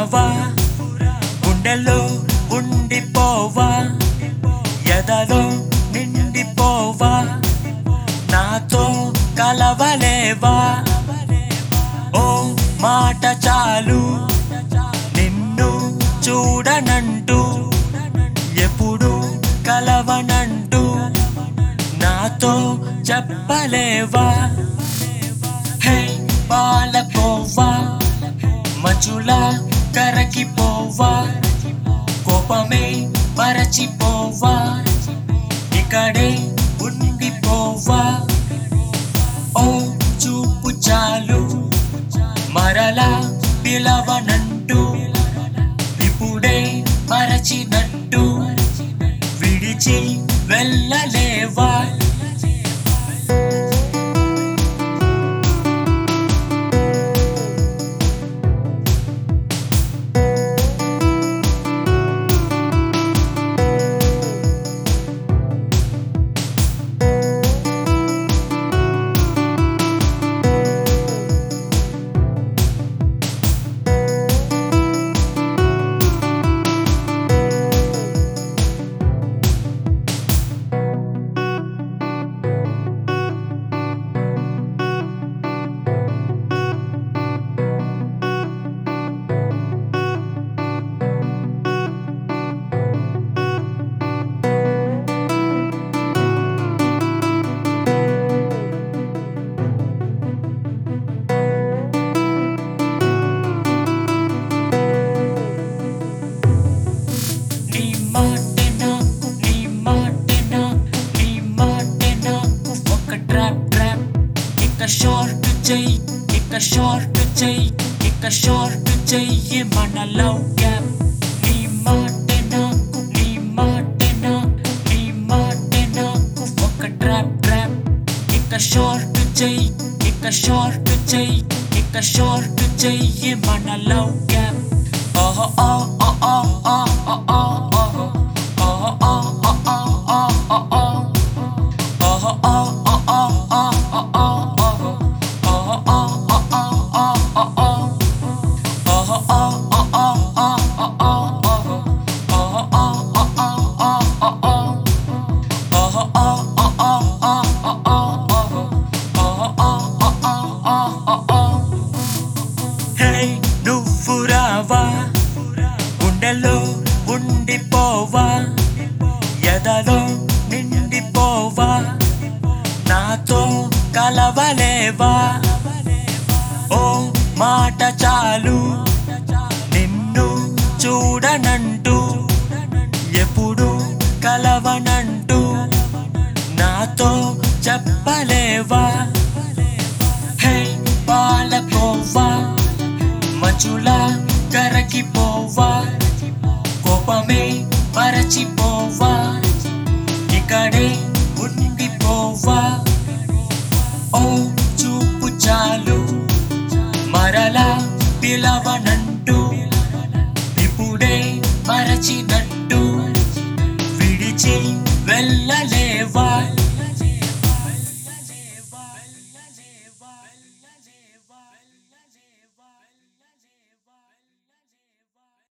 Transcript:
నువ్వురావా గుండెల్లో ఉండిపోవా ఎదలో నిండిపోవా నాతో కలవలేవా ఓ మాట చాలు నిన్ను చూడనంటూ ఎప్పుడు కలవనంటూ నాతో చెప్పలేవా హే పాలకోవా మచులా కరగిపోవా కోపమే మరచిపోవా ఇక్కడే ఉండిపోవా ఓ చూపు చాలు మరలా పిలవనంటూ ఇప్పుడే మరచినట్టు విడిచి వెళ్ళలేవా ఇక షార్ట్ చెయ్యి మన లవ్ గ్యాప్ నీ మాటే నాకు ఒక ట్రాప్ ఇక షార్ట్ చెయ్యి మన లవ్ గ్యాప్ ఓహో నువ్వురావా గుండెల్లో ఉండిపోవా ఎదలో నిండిపోవా నాతో కలవలేవా ఓ మాట చాలు నిన్ను చూడనంటూ ఎప్పుడు కలవనంటూ నాతో చెప్పలేవా హే పాలకోవా మచులా కరగిపోవా కోపమే మరచిపోవా ఇక్కడే ఉండిపోవా ఓ చూపు చాలు మరలా పిలవనంటూ